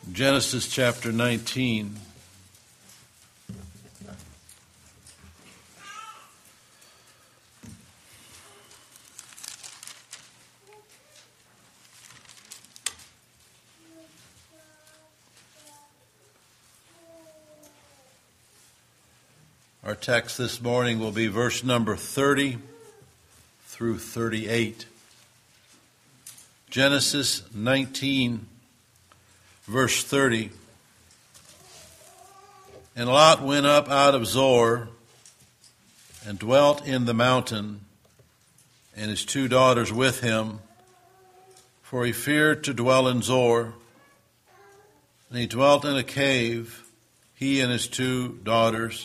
Genesis chapter 19. Our text this morning will be verse number 30 through 38. Genesis 19, verse 30. And Lot went up out of Zoar and dwelt in the mountain, and his 2 daughters with him, for he feared to dwell in Zoar. And he dwelt in a cave, he and his 2 daughters.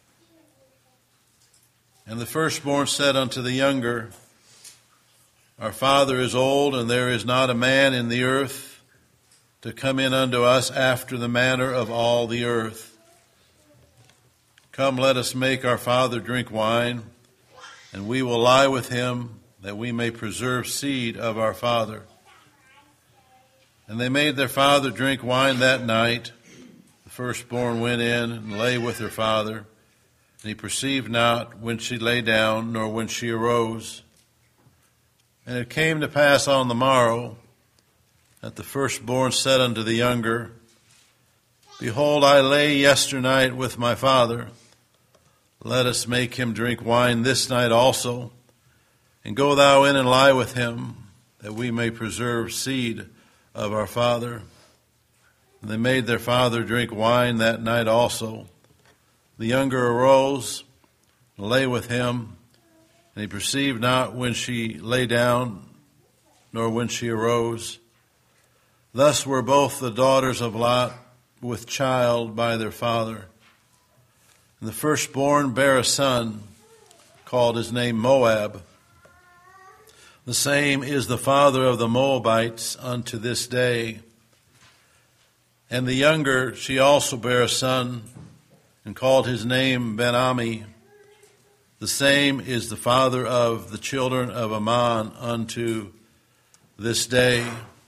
And the firstborn said unto the younger, Our father is old, and there is not a man in the earth to come in unto us after the manner of all the earth. Come, let us make our father drink wine, and we will lie with him, that we may preserve seed of our father. And they made their father drink wine that night. The firstborn went in and lay with her father. And he perceived not when she lay down, nor when she arose. And it came to pass on the morrow that the firstborn said unto the younger, Behold, I lay yesternight with my father. Let us make him drink wine this night also, and go thou in and lie with him, that we may preserve seed of our father. And they made their father drink wine that night also. The younger arose and lay with him, and he perceived not when she lay down, nor when she arose. Thus were both the daughters of Lot with child by their father. And the firstborn bare a son, called his name Moab. The same is the father of the Moabites unto this day. And the younger, she also bare a son, and called his name Ben-Ammi. The same is the father of the children of Ammon unto this day.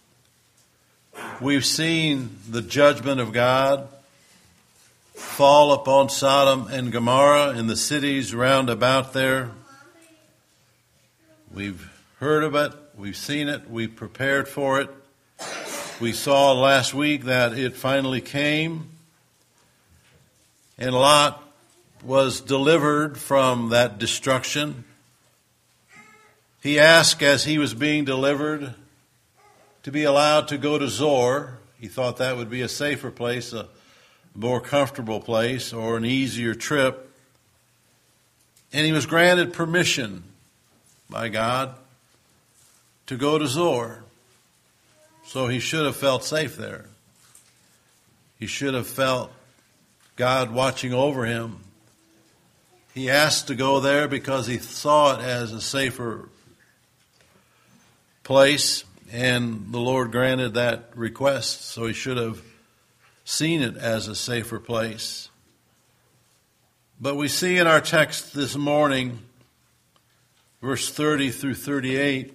We've seen the judgment of God fall upon Sodom and Gomorrah and the cities round about there. We've heard of it, we've seen it, we've prepared for it. We saw last week that it finally came. And Lot was delivered from that destruction. He asked as he was being delivered to be allowed to go to Zoar. He thought that would be a safer place, a more comfortable place, or an easier trip. And he was granted permission by God to go to Zoar. So he should have felt safe there. He should have felt God watching over him. He asked to go there because he saw it as a safer place, and the Lord granted that request, so he should have seen it as a safer place. But we see in our text this morning, verse 30 through 38,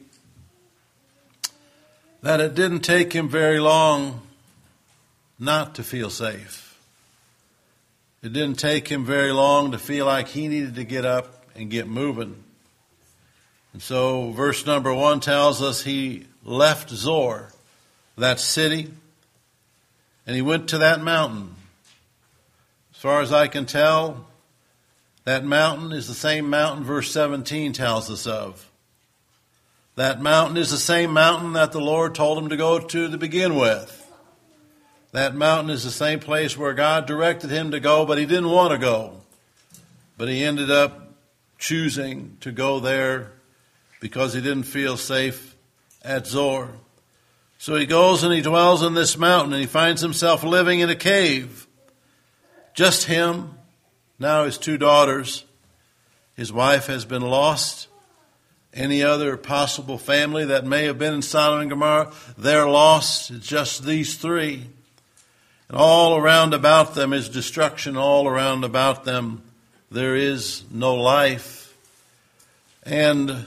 that it didn't take him very long not to feel safe. It didn't take him very long to feel like he needed to get up and get moving. And so verse number 1 tells us he left Zoar, that city, and he went to that mountain. As far as I can tell, that mountain is the same mountain verse 17 tells us of. That mountain is the same mountain that the Lord told him to go to begin with. That mountain is the same place where God directed him to go, but he didn't want to go. But he ended up choosing to go there because he didn't feel safe at Zoar. So he goes and he dwells in this mountain, and he finds himself living in a cave. Just him, now his 2 daughters. His wife has been lost. Any other possible family that may have been in Sodom and Gomorrah, they're lost. It's just these 3. And all around about them is destruction. All around about them there is no life. And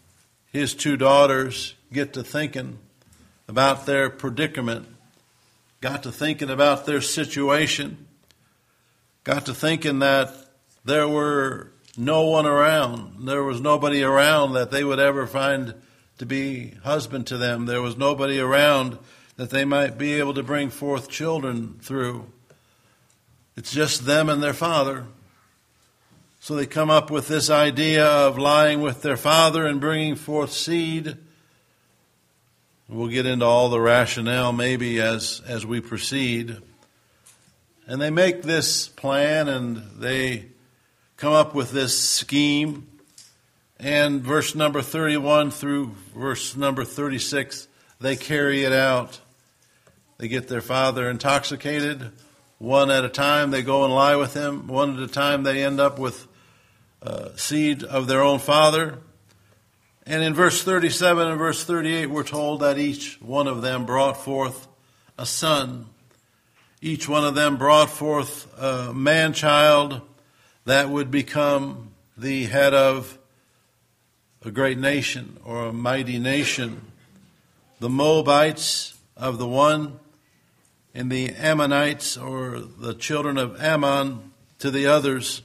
his 2 daughters get to thinking about their predicament. got to thinking about their situation, got to thinking that there were no one around. There was nobody around that they would ever find to be husband to them. There was nobody around that they might be able to bring forth children through. It's just them and their father. So they come up with this idea of lying with their father and bringing forth seed. We'll get into all the rationale maybe as we proceed. And they make this plan and they come up with this scheme. And verse number 31 through verse number 36, they carry it out. They get their father intoxicated. One at a time they go and lie with him. One at a time they end up with seed of their own father. And in verse 37 and verse 38, we're told that each one of them brought forth a son. Each one of them brought forth a man-child that would become the head of a great nation or a mighty nation. The Moabites of the one, and the Ammonites or the children of Ammon to the others.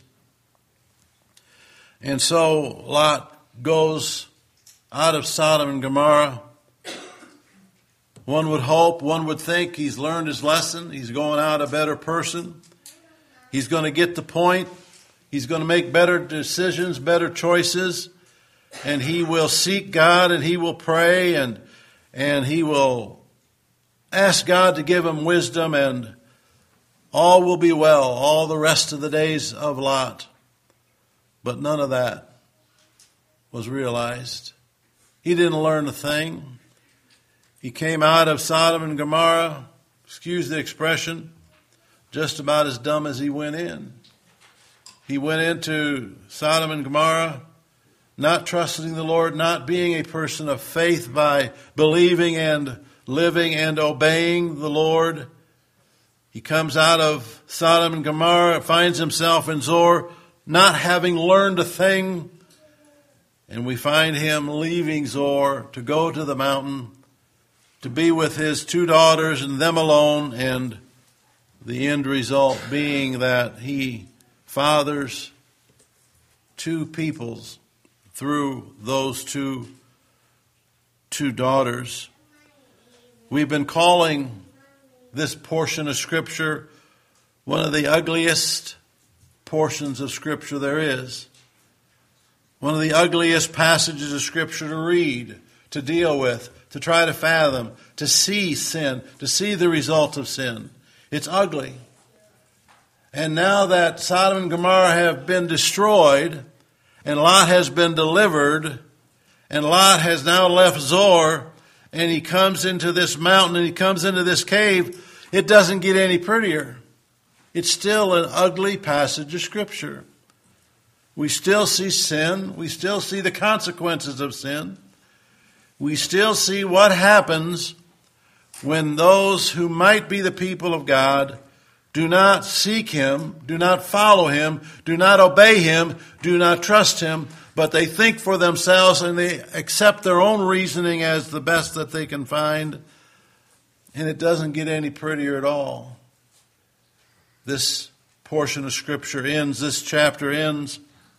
And so Lot goes out of Sodom and Gomorrah. One would hope, one would think he's learned his lesson. He's going out a better person. He's going to get the point. He's going to make better decisions, better choices. And he will seek God and he will pray and he will ask God to give him wisdom, and all will be well all the rest of the days of Lot. But none of that was realized. He didn't learn a thing. He came out of Sodom and Gomorrah, excuse the expression, just about as dumb as he went in. He went into Sodom and Gomorrah not trusting the Lord, not being a person of faith by believing and living and obeying the Lord. He comes out of Sodom and Gomorrah, finds himself in Zoar, not having learned a thing. And we find him leaving Zoar to go to the mountain, to be with his two daughters and them alone, and the end result being that he fathers two peoples through those two daughters. We've been calling this portion of Scripture one of the ugliest portions of Scripture there is. One of the ugliest passages of Scripture to read, to deal with, to try to fathom, to see sin, to see the result of sin. It's ugly. And now that Sodom and Gomorrah have been destroyed, and Lot has been delivered, and Lot has now left Zoar, and he comes into this mountain and he comes into this cave, it doesn't get any prettier. It's still an ugly passage of Scripture. We still see sin. We still see the consequences of sin. We still see what happens when those who might be the people of God do not seek Him, do not follow Him, do not obey Him, do not trust Him, but they think for themselves and they accept their own reasoning as the best that they can find. And it doesn't get any prettier at all. This portion of Scripture ends, this chapter ends,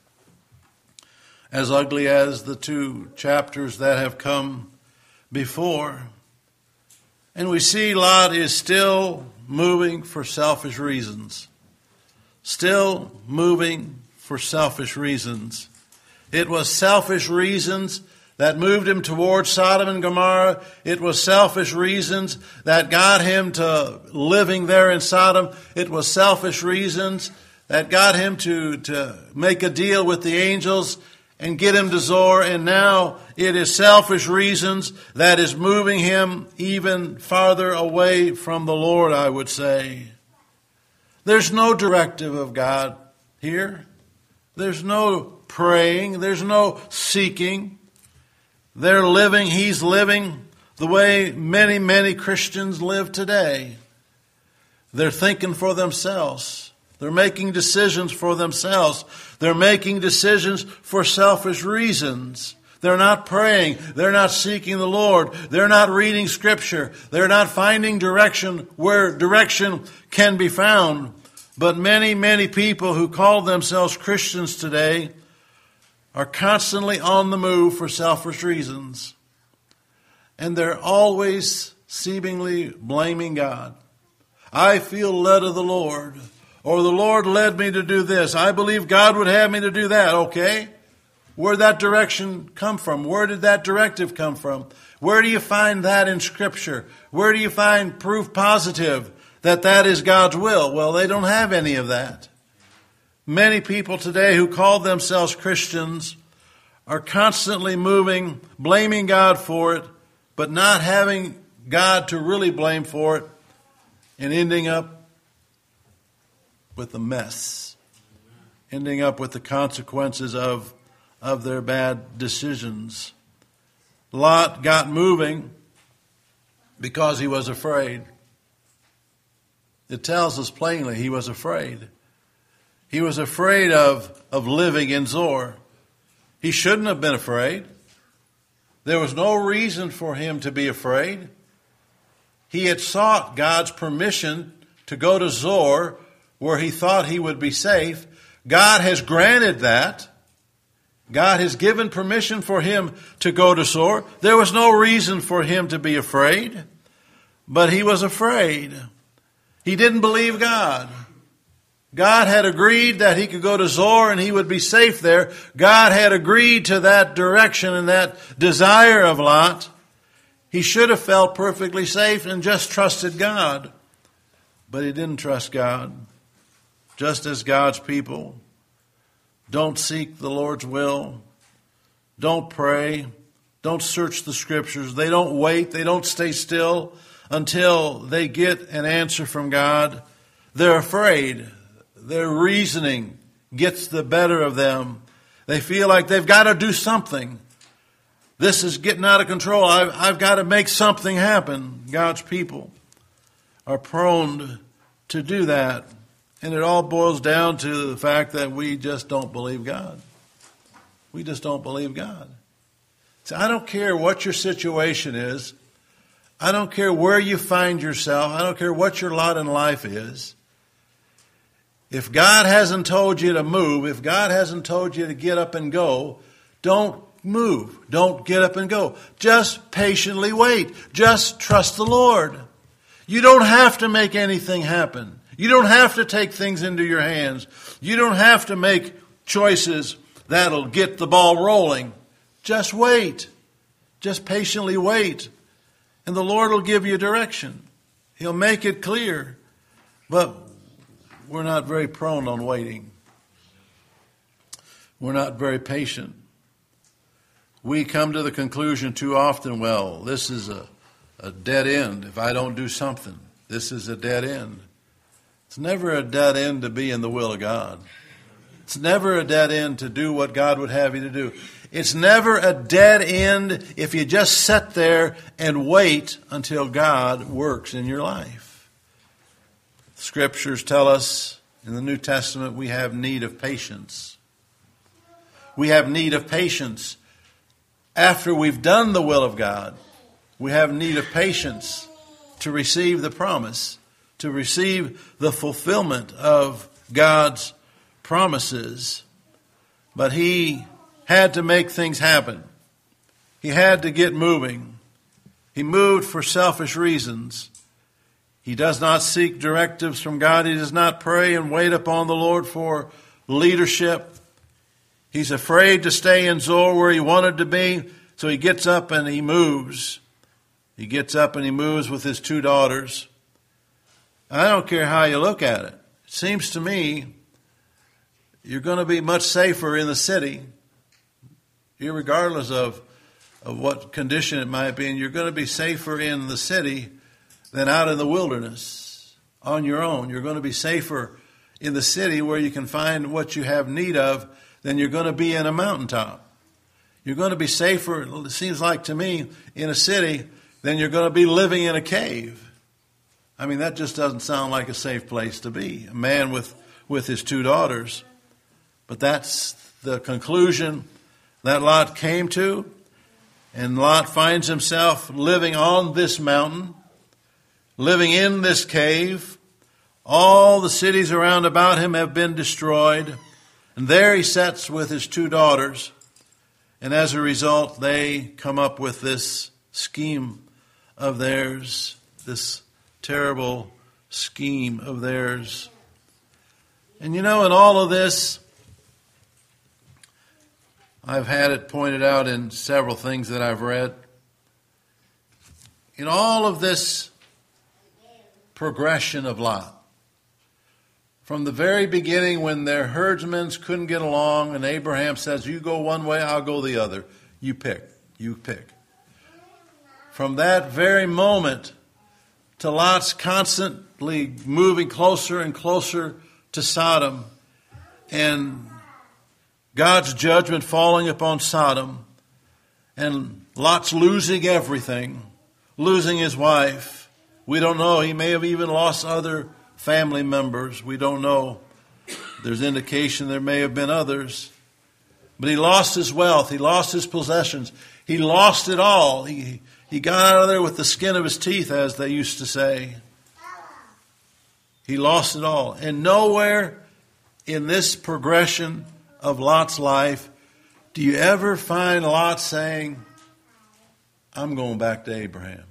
as ugly as the two chapters that have come before. And we see Lot is still moving for selfish reasons. Still moving for selfish reasons. It was selfish reasons that moved him towards Sodom and Gomorrah. It was selfish reasons that got him to living there in Sodom. It was selfish reasons that got him to make a deal with the angels and get him to Zoar. And now it is selfish reasons that is moving him even farther away from the Lord, I would say. There's no directive of God here. There's no praying. There's no seeking. They're living, he's living the way many, many Christians live today. They're thinking for themselves. They're making decisions for themselves. They're making decisions for selfish reasons. They're not praying. They're not seeking the Lord. They're not reading Scripture. They're not finding direction where direction can be found. But many, many people who call themselves Christians today are constantly on the move for selfish reasons. And they're always seemingly blaming God. I feel led of the Lord. Or the Lord led me to do this. I believe God would have me to do that. Okay. Where did that direction come from? Where did that directive come from? Where do you find that in Scripture? Where do you find proof positive that that is God's will? Well, they don't have any of that. Many people today who call themselves Christians are constantly moving, blaming God for it, but not having God to really blame for it, and ending up with a mess, ending up with the consequences of their bad decisions. Lot got moving because he was afraid. It tells us plainly he was afraid. He was afraid of living in Zoar. He shouldn't have been afraid. There was no reason for him to be afraid. He had sought God's permission to go to Zoar, where he thought he would be safe. God has granted that. God has given permission for him to go to Zoar. There was no reason for him to be afraid, but he was afraid. He didn't believe God. God had agreed that he could go to Zoar and he would be safe there. God had agreed to that direction and that desire of Lot. He should have felt perfectly safe and just trusted God. But he didn't trust God. Just as God's people don't seek the Lord's will, don't pray, don't search the Scriptures, they don't wait, they don't stay still until they get an answer from God. They're afraid. Their reasoning gets the better of them. They feel like they've got to do something. This is getting out of control. I've got to make something happen. God's people are prone to do that. And it all boils down to the fact that we just don't believe God. We just don't believe God. So I don't care what your situation is. I don't care where you find yourself. I don't care what your lot in life is. If God hasn't told you to move, if God hasn't told you to get up and go, don't move. Don't get up and go. Just patiently wait. Just trust the Lord. You don't have to make anything happen. You don't have to take things into your hands. You don't have to make choices that'll get the ball rolling. Just wait. Just patiently wait. And the Lord will give you direction. He'll make it clear. But we're not very prone on waiting. We're not very patient. We come to the conclusion too often, well, this is a dead end. If I don't do something, this is a dead end. It's never a dead end to be in the will of God. It's never a dead end to do what God would have you to do. It's never a dead end if you just sit there and wait until God works in your life. Scriptures tell us in the New Testament we have need of patience. We have need of patience. After we've done the will of God, we have need of patience to receive the promise, to receive the fulfillment of God's promises. But he had to make things happen. He had to get moving. He moved for selfish reasons. He does not seek directives from God. He does not pray and wait upon the Lord for leadership. He's afraid to stay in Zoar where he wanted to be, so he gets up and he moves. He gets up and he moves with his two daughters. I don't care how you look at it. It seems to me you're going to be much safer in the city, irregardless of what condition it might be, and you're going to be safer in the city than out in the wilderness on your own. You're going to be safer in the city where you can find what you have need of than you're going to be in a mountaintop. You're going to be safer, it seems like to me, in a city than you're going to be living in a cave. I mean, that just doesn't sound like a safe place to be. A man with his two daughters. But that's the conclusion that Lot came to. And Lot finds himself living on this mountain, living in this cave. All the cities around about him have been destroyed. And there he sits with his two daughters. And as a result, they come up with this scheme of theirs, this terrible scheme of theirs. And in all of this, I've had it pointed out in several things that I've read. In all of this progression of Lot, from the very beginning when their herdsmen couldn't get along and Abraham says, you go one way, I'll go the other. You pick. From that very moment to Lot's constantly moving closer and closer to Sodom and God's judgment falling upon Sodom and Lot's losing everything, losing his wife. We don't know. He may have even lost other family members. We don't know. There's indication there may have been others. But he lost his wealth. He lost his possessions. He lost it all. He got out of there with the skin of his teeth, as they used to say. He lost it all. And nowhere in this progression of Lot's life do you ever find Lot saying, I'm going back to Abraham.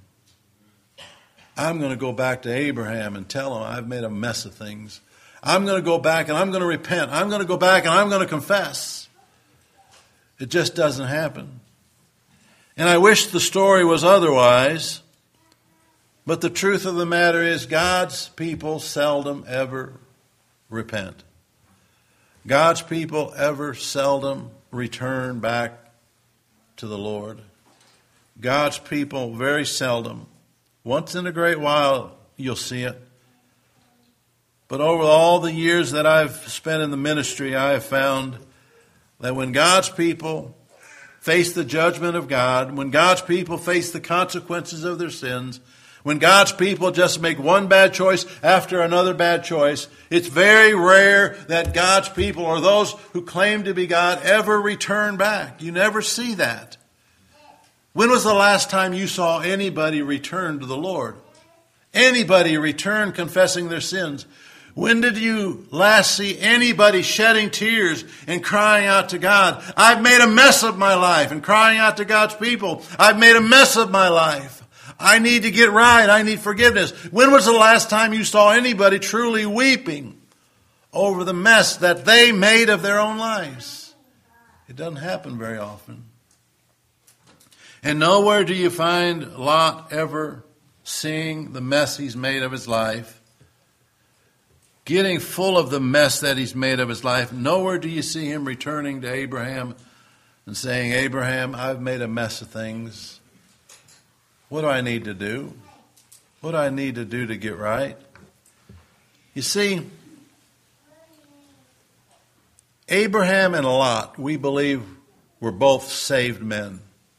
I'm going to go back to Abraham and tell him I've made a mess of things. I'm going to go back and I'm going to repent. I'm going to go back and I'm going to confess. It just doesn't happen. And I wish the story was otherwise, but the truth of the matter is God's people seldom ever repent. God's people ever seldom return back to the Lord. God's people very seldom. Once in a great while you'll see it. But over all the years that I've spent in the ministry, I have found that when God's people face the judgment of God, when God's people face the consequences of their sins, when God's people just make one bad choice after another bad choice, it's very rare that God's people or those who claim to be God ever return back. You never see that. When was the last time you saw anybody return to the Lord? Anybody return confessing their sins? When did you last see anybody shedding tears and crying out to God, I've made a mess of my life, and crying out to God's people, I've made a mess of my life. I need to get right. I need forgiveness. When was the last time you saw anybody truly weeping over the mess that they made of their own lives? It doesn't happen very often. And nowhere do you find Lot ever seeing the mess he's made of his life, getting full of the mess that he's made of his life. Nowhere do you see him returning to Abraham and saying, Abraham, I've made a mess of things. What do I need to do? What do I need to do to get right? You see, Abraham and Lot, we believe, were both saved men.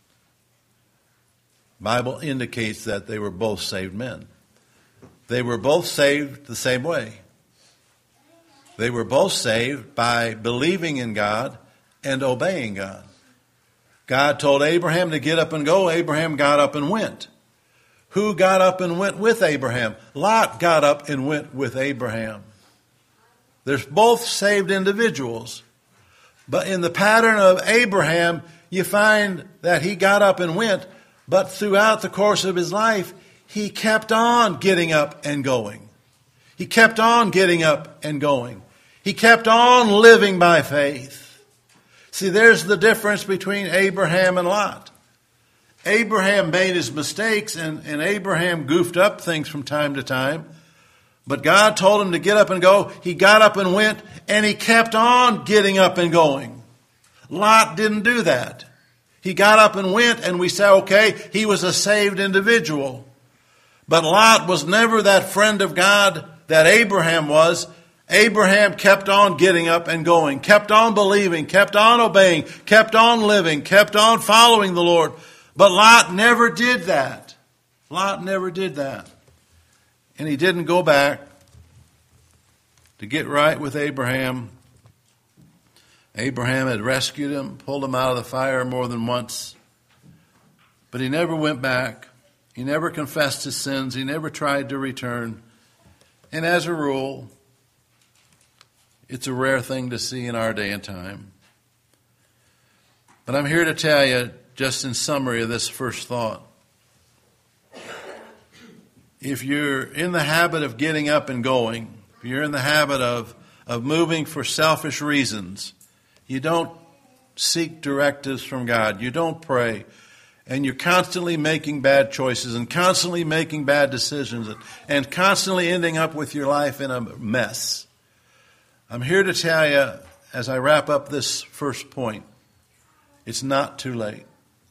The Bible indicates that they were both saved men. They were both saved the same way. They were both saved by believing in God and obeying God. God told Abraham to get up and go. Abraham got up and went. Who got up and went with Abraham? Lot got up and went with Abraham. There's both saved individuals. But in the pattern of Abraham, you find that he got up and went, but throughout the course of his life, he kept on getting up and going. He kept on getting up and going. He kept on living by faith. See, there's the difference between Abraham and Lot. Abraham made his mistakes, and Abraham goofed up things from time to time. But God told him to get up and go. He got up and went, and he kept on getting up and going. Lot didn't do that. He got up and went, and we say, okay, he was a saved individual. But Lot was never that friend of God that Abraham was. Abraham kept on getting up and going, kept on believing, kept on obeying, kept on living, kept on following the Lord. But Lot never did that. Lot never did that. And he didn't go back to get right with Abraham Abraham had rescued him, pulled him out of the fire more than once. But he never went back. He never confessed his sins. He never tried to return. And as a rule, it's a rare thing to see in our day and time. But I'm here to tell you, just in summary of this first thought, if you're in the habit of getting up and going, if you're in the habit of moving for selfish reasons, you don't seek directives from God, you don't pray, and you're constantly making bad choices and constantly making bad decisions and constantly ending up with your life in a mess, I'm here to tell you, as I wrap up this first point, it's not too late.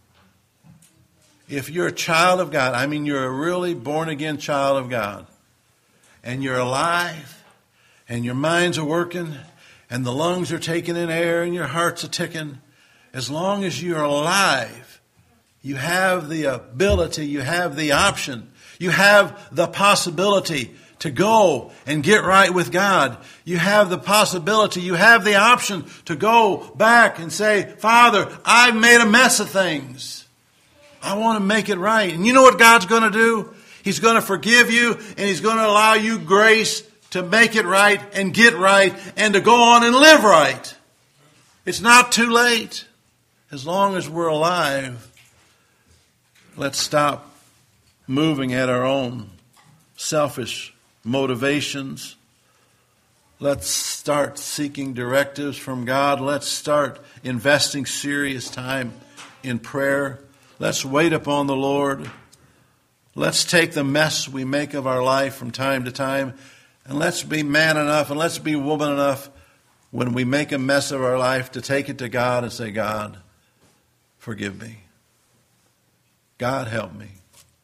If you're a child of God, I mean you're a really born-again child of God, and you're alive, and your minds are working, and the lungs are taking in air, and your heart's a ticking, as long as you're alive, you have the ability, you have the option, you have the possibility to go and get right with God. You have the possibility, you have the option to go back and say, Father, I've made a mess of things. I want to make it right. And you know what God's going to do? He's going to forgive you, and He's going to allow you grace to make it right and get right and to go on and live right. It's not too late. As long as we're alive, let's stop moving at our own selfish motivations. Let's start seeking directives from God. Let's start investing serious time in prayer. Let's wait upon the Lord. Let's take the mess we make of our life from time to time, and let's be man enough and let's be woman enough when we make a mess of our life to take it to God and say, God, forgive me. God, help me.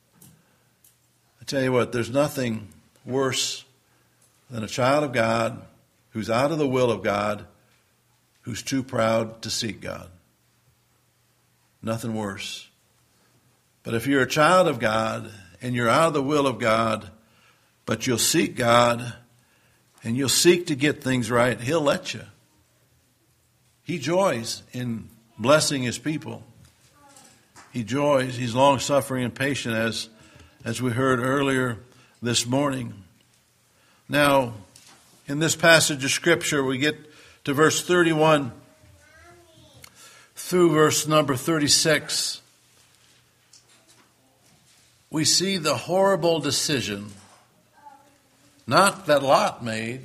I tell you what, there's nothing worse than a child of God who's out of the will of God, who's too proud to seek God. Nothing worse. But if you're a child of God and you're out of the will of God, but you'll seek God and you'll seek to get things right, He'll let you. He joys in blessing His people. He joys. He's long-suffering and patient, as we heard earlier this morning. Now, in this passage of Scripture, we get to verse 31 through verse number 36. We see the horrible decision, not that Lot made,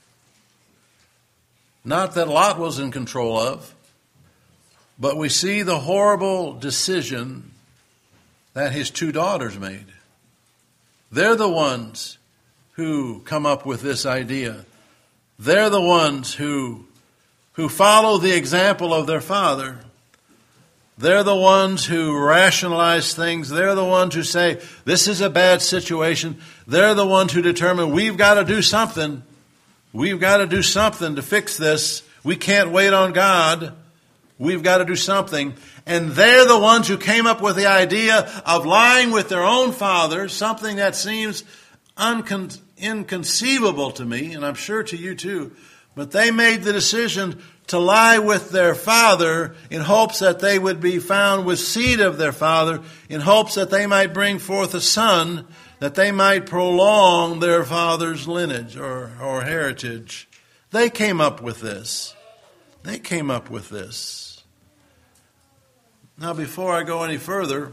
not that Lot was in control of, but we see the horrible decision that his two daughters made. They're the ones who come up with this idea. They're the ones who follow the example of their father. They're the ones who rationalize things. They're the ones who say, this is a bad situation. They're the ones who determine, we've got to do something. We've got to do something to fix this. We can't wait on God. We've got to do something. And they're the ones who came up with the idea of lying with their own father, something that seems inconceivable to me, and I'm sure to you too. But they made the decision to lie with their father in hopes that they would be found with seed of their father, in hopes that they might bring forth a son, that they might prolong their father's lineage or heritage. They came up with this. They came up with this. Now, before I go any further,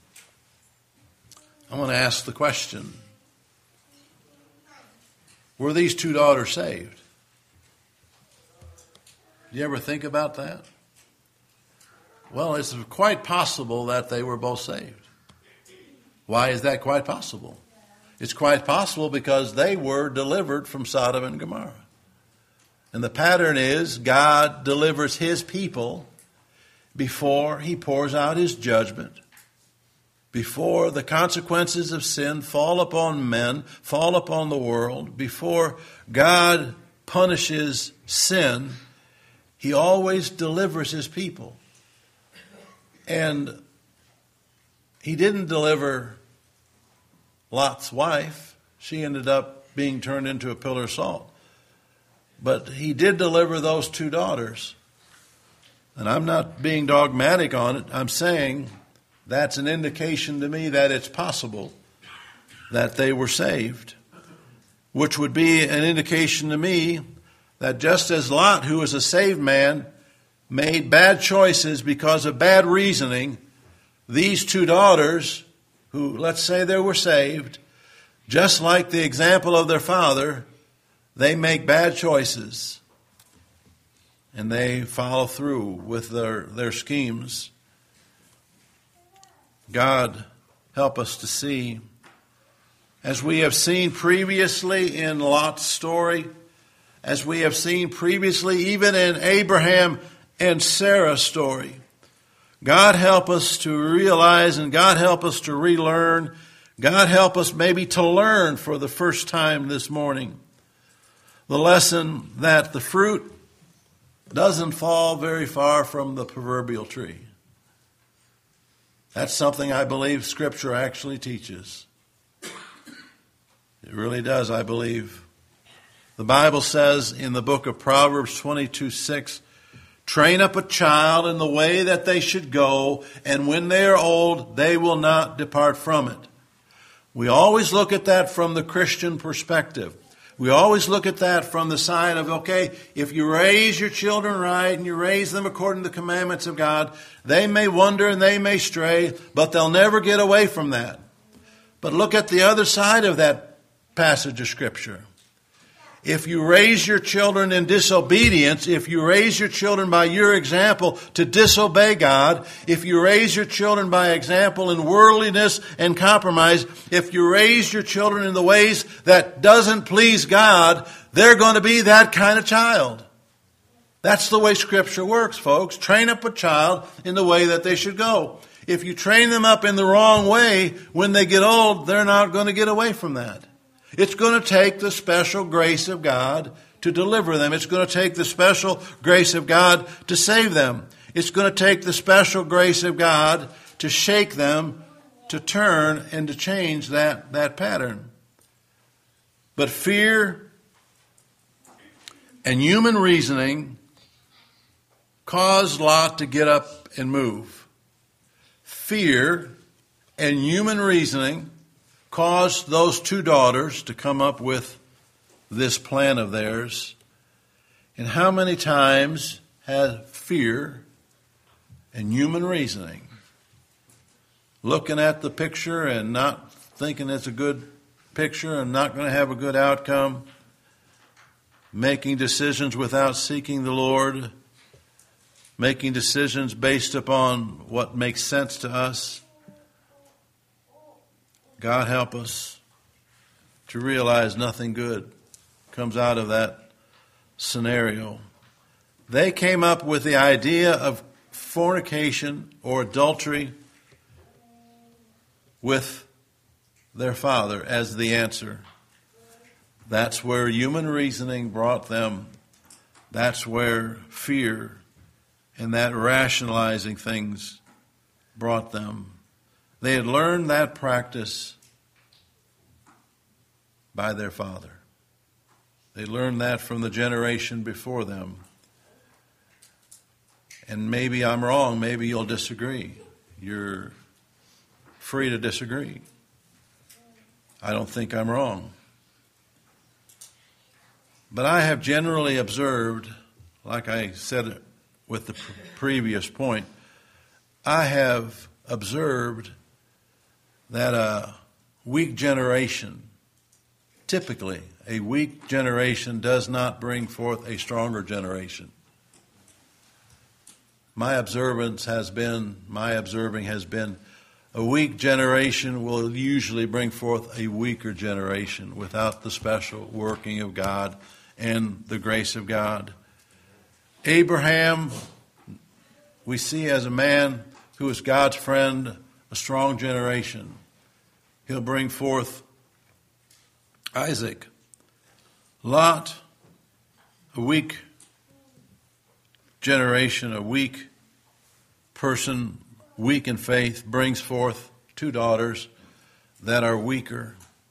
I want to ask the question, were these two daughters saved? Do you ever think about that? Well, it's quite possible that they were both saved. Why is that quite possible? It's quite possible because they were delivered from Sodom and Gomorrah. And the pattern is God delivers His people before He pours out His judgment, before the consequences of sin fall upon men, fall upon the world, before God punishes sin, He always delivers His people. And He didn't deliver Lot's wife. She ended up being turned into a pillar of salt. But He did deliver those two daughters. And I'm not being dogmatic on it. I'm saying that's an indication to me that it's possible that they were saved, which would be an indication to me that just as Lot, who was a saved man, made bad choices because of bad reasoning, these two daughters, who let's say they were saved, just like the example of their father, they make bad choices and they follow through with their schemes. God help us to see, as we have seen previously in Lot's story, as we have seen previously even in Abraham and Sarah's story, God help us to realize, and God help us to relearn. God help us maybe to learn for the first time this morning the lesson that the fruit doesn't fall very far from the proverbial tree. That's something I believe Scripture actually teaches. It really does, I believe. The Bible says in the book of Proverbs 22:6, train up a child in the way that they should go, and when they are old, they will not depart from it. We always look at that from the Christian perspective. We always look at that from the side of, okay, if you raise your children right and you raise them according to the commandments of God, they may wander and they may stray, but they'll never get away from that. But look at the other side of that passage of Scripture. If you raise your children in disobedience, if you raise your children by your example to disobey God, if you raise your children by example in worldliness and compromise, if you raise your children in the ways that doesn't please God, they're going to be that kind of child. That's the way Scripture works, folks. Train up a child in the way that they should go. If you train them up in the wrong way, when they get old, they're not going to get away from that. It's going to take the special grace of God to deliver them. It's going to take the special grace of God to save them. It's going to take the special grace of God to shake them, to turn and to change that pattern. But fear and human reasoning caused Lot to get up and move. Fear and human reasoning caused those two daughters to come up with this plan of theirs. And how many times has fear and human reasoning, looking at the picture and not thinking it's a good picture and not going to have a good outcome, making decisions without seeking the Lord, making decisions based upon what makes sense to us, God help us to realize nothing good comes out of that scenario. They came up with the idea of fornication or adultery with their father as the answer. That's where human reasoning brought them. That's where fear and that rationalizing things brought them. They had learned that practice by their father. They learned that from the generation before them. And maybe I'm wrong. Maybe you'll disagree. You're free to disagree. I don't think I'm wrong. But I have generally observed, like I said with the previous point, I have observed that a weak generation, typically a weak generation, does not bring forth a stronger generation. My observing has been a weak generation will usually bring forth a weaker generation without the special working of God and the grace of God. Abraham, we see as a man who is God's friend, a strong generation. He'll bring forth Isaac. Lot, a weak generation, a weak person, weak in faith, brings forth two daughters that are weaker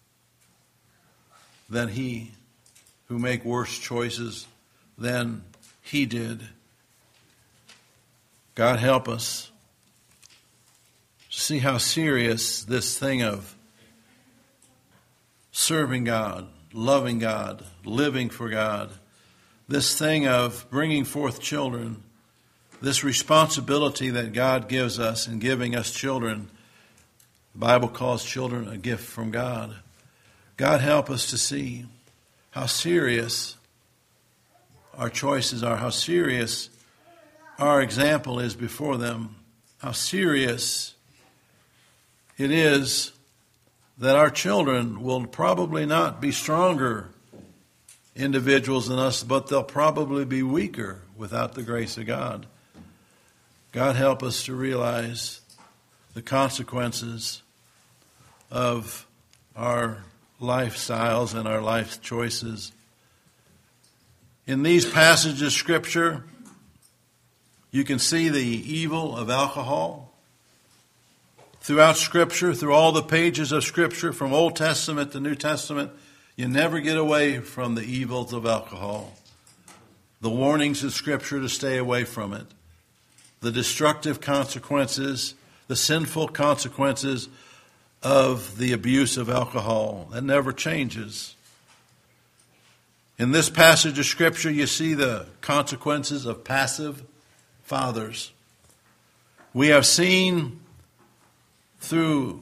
than he, who make worse choices than he did. God help us to see how serious this thing of serving God, loving God, living for God, this thing of bringing forth children, this responsibility that God gives us in giving us children. The Bible calls children a gift from God. God help us to see how serious our choices are, how serious our example is before them, how serious it is that our children will probably not be stronger individuals than us, but they'll probably be weaker without the grace of God. God help us to realize the consequences of our lifestyles and our life choices. In these passages of Scripture, you can see the evil of alcohol. Throughout Scripture, through all the pages of Scripture, from Old Testament to New Testament, you never get away from the evils of alcohol. The warnings of Scripture to stay away from it. The destructive consequences, the sinful consequences of the abuse of alcohol. That never changes. In this passage of Scripture, you see the consequences of passive fathers. We have seen through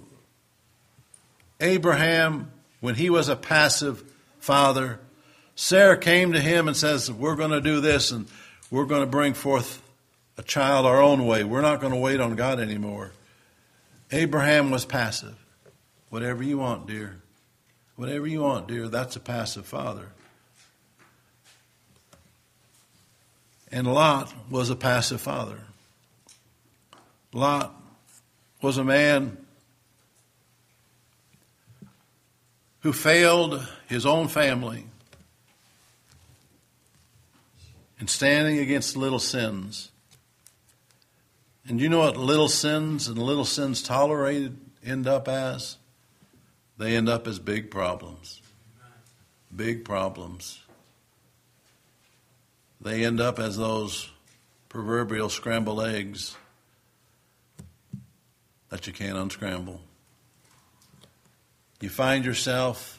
Abraham, when he was a passive father, Sarah came to him and says, we're going to do this and we're going to bring forth a child our own way. We're not going to wait on God anymore. Abraham was passive. Whatever you want, dear. Whatever you want, dear. That's a passive father. And Lot was a passive father. Lot was a man who failed his own family in standing against little sins. And you know what little sins and little sins tolerated end up as? They end up as big problems. Big problems. They end up as those proverbial scrambled eggs that you can't unscramble. You find yourself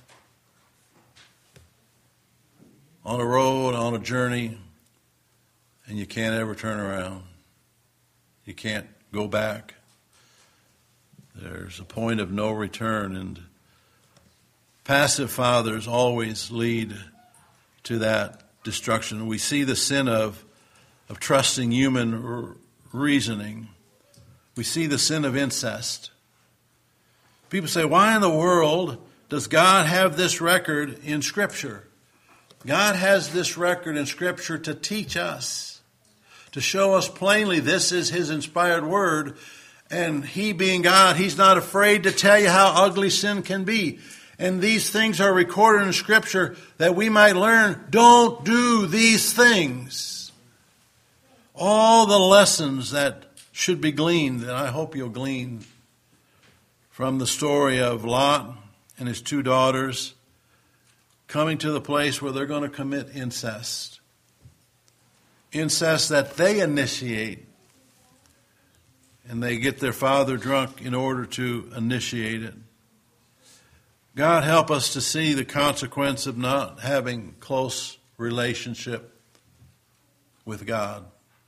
on a road, on a journey, and you can't ever turn around. You can't go back. There's a point of no return, and passive fathers always lead to that destruction. We see the sin of trusting human reasoning. We see the sin of incest. People say, why in the world does God have this record in Scripture? God has this record in Scripture to teach us, to show us plainly this is His inspired word. And He being God, He's not afraid to tell you how ugly sin can be. And these things are recorded in Scripture that we might learn, don't do these things. All the lessons that should be gleaned, and I hope you'll glean from the story of Lot and his two daughters coming to the place where they're going to commit incest. Incest that they initiate. And they get their father drunk in order to initiate it. God help us to see the consequence of not having close relationship with God.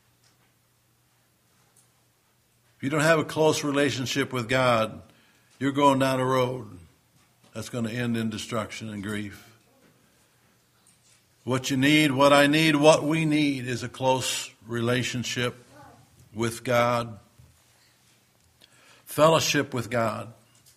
If you don't have a close relationship with God, you're going down a road that's going to end in destruction and grief. What you need, what I need, what we need is a close relationship with God. Fellowship with God.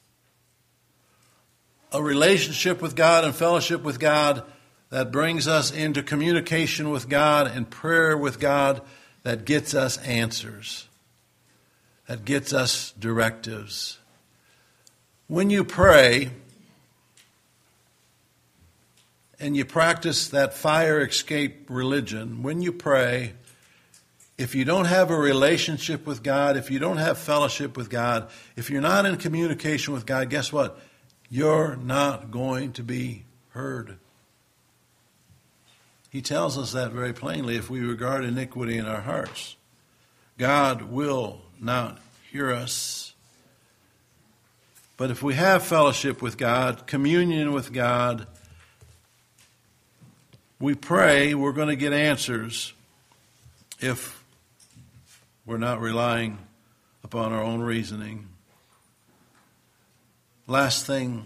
A relationship with God and fellowship with God that brings us into communication with God and prayer with God that gets us answers, that gets us directives. When you pray and you practice that fire escape religion, when you pray, if you don't have a relationship with God, if you don't have fellowship with God, if you're not in communication with God, guess what? You're not going to be heard. He tells us that very plainly if we regard iniquity in our hearts. God will not hear us. But if we have fellowship with God, communion with God, we pray we're going to get answers if we're not relying upon our own reasoning. Last thing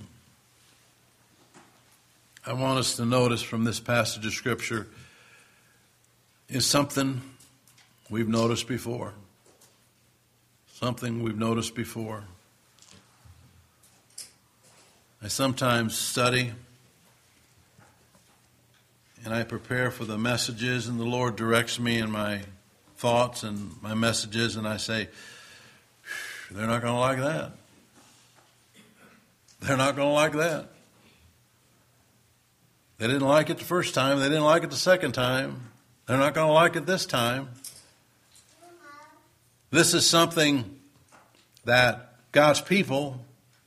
I want us to notice from this passage of Scripture is something we've noticed before. Something we've noticed before. I sometimes study and I prepare for the messages, and the Lord directs me in my thoughts and my messages, and I say, they're not going to like that. They're not going to like that. They didn't like it the first time. They didn't like it the second time. They're not going to like it this time. This is something that God's people,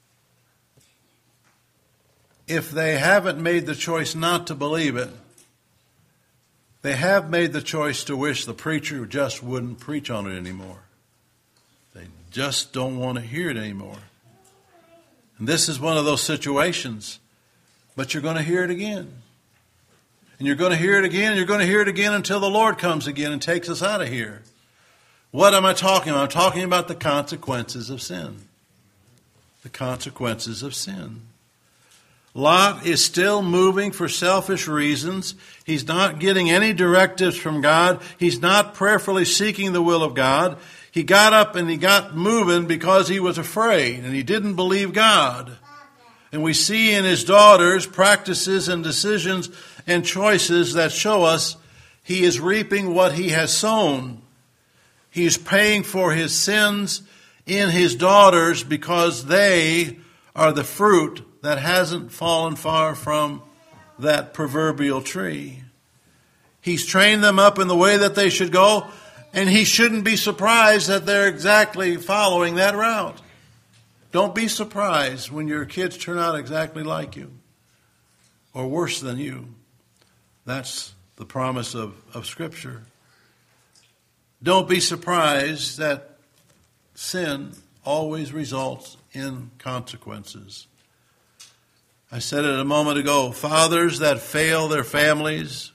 if they haven't made the choice not to believe it, they have made the choice to wish the preacher just wouldn't preach on it anymore. They just don't want to hear it anymore. And this is one of those situations, but you're going to hear it again. And you're going to hear it again, and you're going to hear it again until the Lord comes again and takes us out of here. What am I talking about? I'm talking about the consequences of sin. The consequences of sin. Lot is still moving for selfish reasons. He's not getting any directives from God. He's not prayerfully seeking the will of God. He got up and he got moving because he was afraid and he didn't believe God. And we see in his daughters practices and decisions and choices that show us he is reaping what he has sown. He's paying for his sins in his daughters because they are the fruit that hasn't fallen far from that proverbial tree. He's trained them up in the way that they should go, and he shouldn't be surprised that they're exactly following that route. Don't be surprised when your kids turn out exactly like you or worse than you. That's the promise of Scripture. Don't be surprised that sin always results in consequences. I said it a moment ago, fathers that fail their families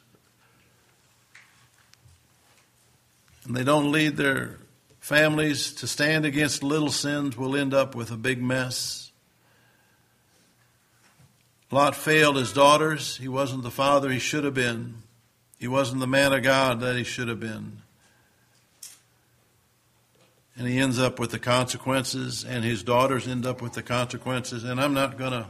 and they don't lead their families to stand against little sins will end up with a big mess. Lot failed his daughters. He wasn't the father he should have been. He wasn't the man of God that he should have been. And he ends up with the consequences, and his daughters end up with the consequences. And I'm not going to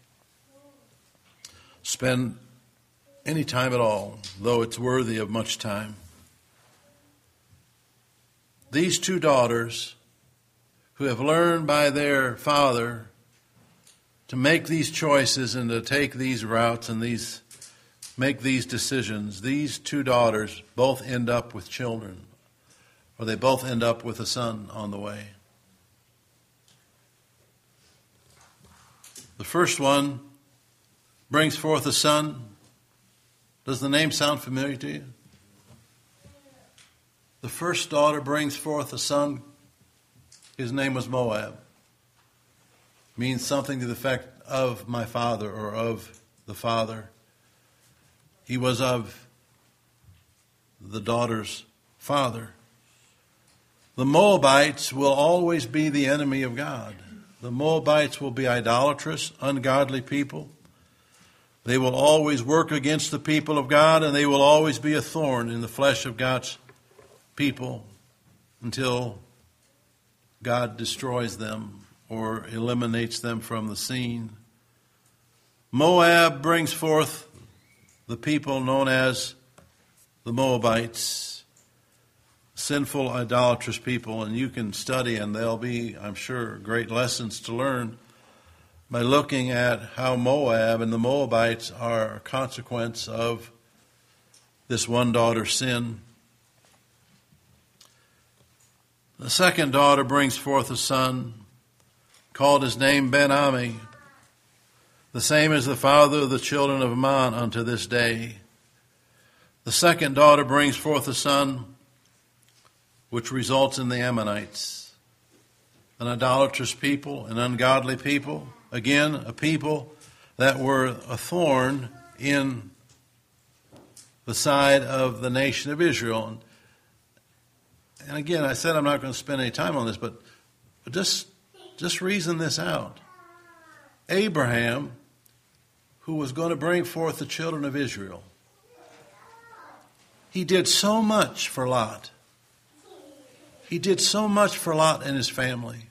spend any time at all, though it's worthy of much time. These two daughters who have learned by their father to make these choices and to take these routes and make these decisions, these two daughters both end up with children, or they both end up with a son on the way. The first one brings forth a son. Does the name sound familiar to you? The first daughter brings forth a son. His name was Moab. Means something to the effect of my father or of the father. He was of the daughter's father. The Moabites will always be the enemy of God. The Moabites will be idolatrous, ungodly people. They will always work against the people of God, and they will always be a thorn in the flesh of God's people until God destroys them or eliminates them from the scene. Moab brings forth the people known as the Moabites, sinful, idolatrous people, and you can study, and there'll be, I'm sure, great lessons to learn by looking at how Moab and the Moabites are a consequence of this one daughter's sin. The second daughter brings forth a son, called his name Ben-Ami, the same as the father of the children of Ammon unto this day. The second daughter brings forth a son, which results in the Ammonites, an idolatrous people, an ungodly people, again, a people that were a thorn in the side of the nation of Israel. And again, I said I'm not going to spend any time on this, but just reason this out. Abraham, who was going to bring forth the children of Israel, he did so much for Lot. He did so much for Lot and his family.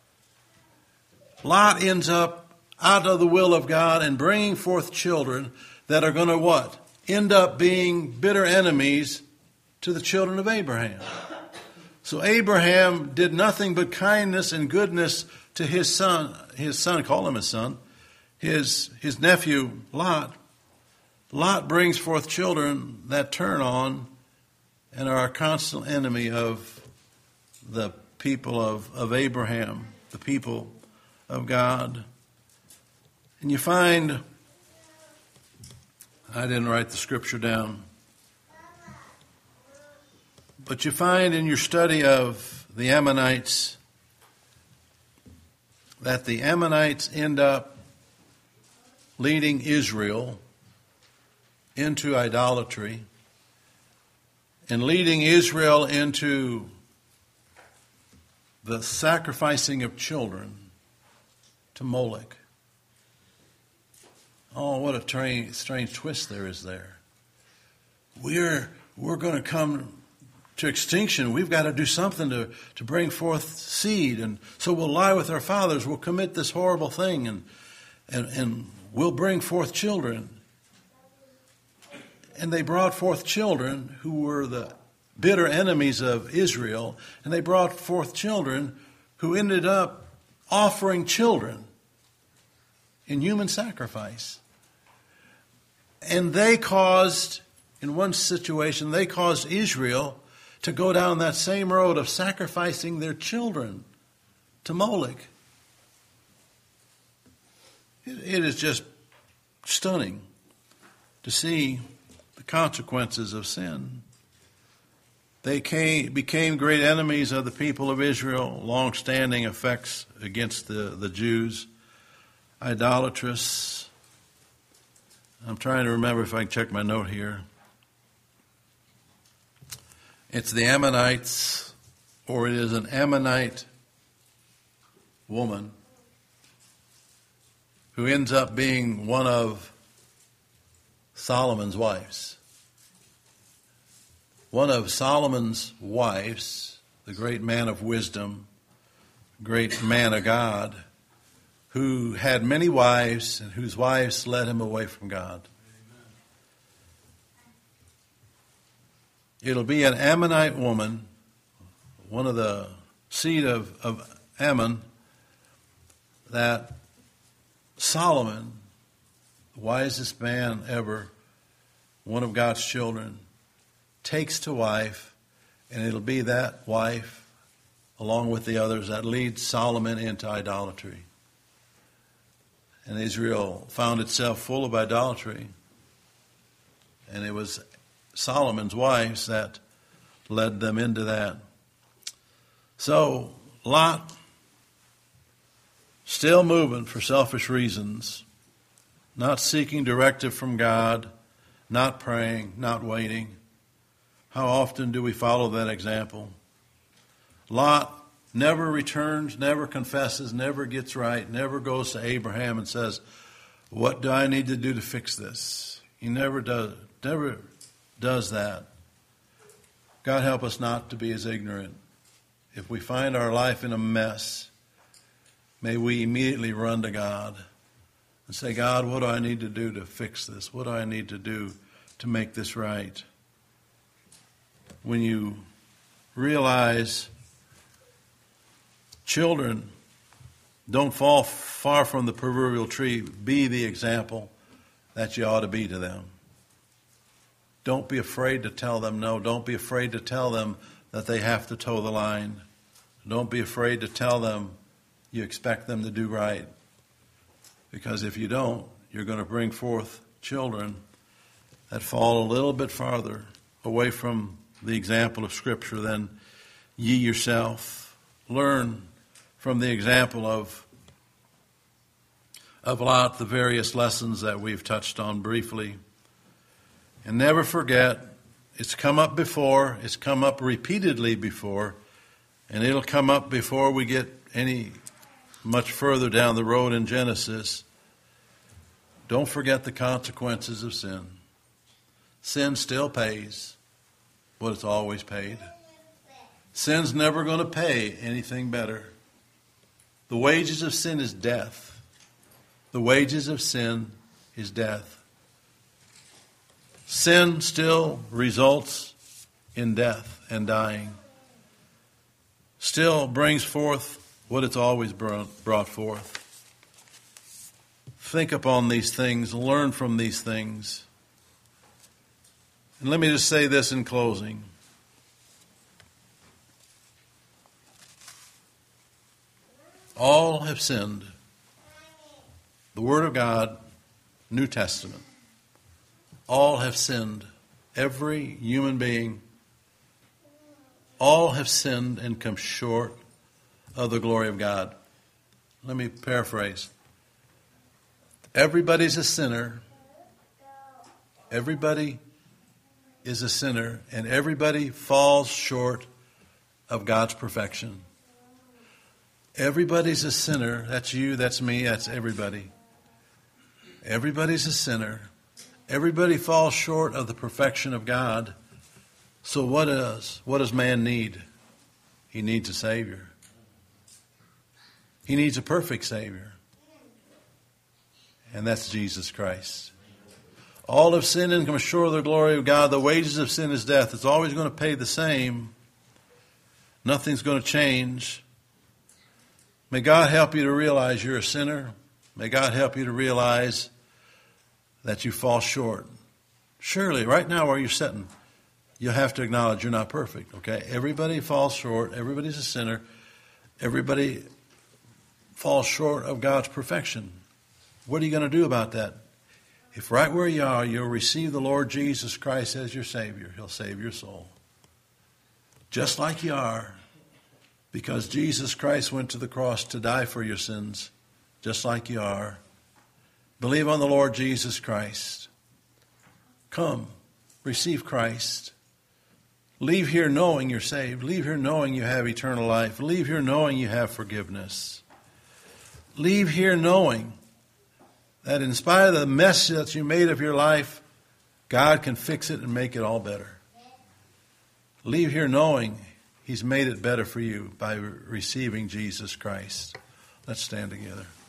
Lot ends up out of the will of God and bringing forth children that are going to what? End up being bitter enemies to the children of Abraham. So Abraham did nothing but kindness and goodness to his son, call him his son, his nephew Lot. Lot brings forth children that turn on and are a constant enemy of the people of Abraham, the people of God. And you find, I didn't write the scripture down, but you find in your study of the Ammonites that the Ammonites end up leading Israel into idolatry and leading Israel into the sacrificing of children to Molech. Oh, what a strange twist there is there. We're going to come to extinction. We've got to do something to bring forth seed. And so we'll lie with our fathers. We'll commit this horrible thing and we'll bring forth children. And they brought forth children who were the bitter enemies of Israel. And they brought forth children who ended up offering children in human sacrifice. And they caused, in one situation, they caused Israel to go down that same road of sacrificing their children to Molech. It is just stunning to see the consequences of sin. They became great enemies of the people of Israel, long-standing effects against the Jews, idolatrous. I'm trying to remember if I can check my note here. It's the Ammonites, or it is an Ammonite woman who ends up being one of Solomon's wives. One of Solomon's wives, the great man of wisdom, great man of God, who had many wives and whose wives led him away from God. It'll be an Ammonite woman, one of the seed of Ammon, that Solomon, the wisest man ever, one of God's children, takes to wife, and it'll be that wife, along with the others, that leads Solomon into idolatry. And Israel found itself full of idolatry, and it was Solomon's wives that led them into that. So Lot, still moving for selfish reasons, not seeking directive from God, not praying, not waiting. How often do we follow that example? Lot never returns, never confesses, never gets right, never goes to Abraham and says, what do I need to do to fix this? He never does that. God help us not to be as ignorant. If we find our life in a mess, may we immediately run to God and say, God, what do I need to do to fix this? What do I need to do to make this right? When you realize children don't fall far from the proverbial tree, be the example that you ought to be to them. Don't be afraid to tell them no. Don't be afraid to tell them that they have to toe the line. Don't be afraid to tell them you expect them to do right. Because if you don't, you're going to bring forth children that fall a little bit farther away from the example of Scripture than ye yourself. Learn from the example of Lot, the various lessons that we've touched on briefly. And never forget, it's come up before, it's come up repeatedly before, and it'll come up before we get any much further down the road in Genesis. Don't forget the consequences of sin. Sin still pays what it's always paid. Sin's never going to pay anything better. The wages of sin is death. The wages of sin is death. Sin still results in death and dying. Still brings forth what it's always brought forth. Think upon these things, learn from these things. And let me just say this in closing. All have sinned. The Word of God, New Testament. All have sinned. Every human being. All have sinned and come short of the glory of God. Let me paraphrase. Everybody's a sinner. Everybody is a sinner, and everybody falls short of God's perfection. Everybody's a sinner. That's you, that's me, that's everybody. Everybody's a sinner. Everybody falls short of the perfection of God. So what does man need? He needs a Savior. He needs a perfect Savior. And that's Jesus Christ. All have sinned and come short of the glory of God. The wages of sin is death. It's always going to pay the same. Nothing's going to change. May God help you to realize you're a sinner. May God help you to realize that you fall short. Surely, right now where you're sitting, you'll have to acknowledge you're not perfect, okay? Everybody falls short. Everybody's a sinner. Everybody falls short of God's perfection. What are you going to do about that? If right where you are, you'll receive the Lord Jesus Christ as your Savior, He'll save your soul. Just like you are, because Jesus Christ went to the cross to die for your sins, just like you are. Believe on the Lord Jesus Christ. Come, receive Christ. Leave here knowing you're saved. Leave here knowing you have eternal life. Leave here knowing you have forgiveness. Leave here knowing that in spite of the mess that you made of your life, God can fix it and make it all better. Leave here knowing He's made it better for you by receiving Jesus Christ. Let's stand together.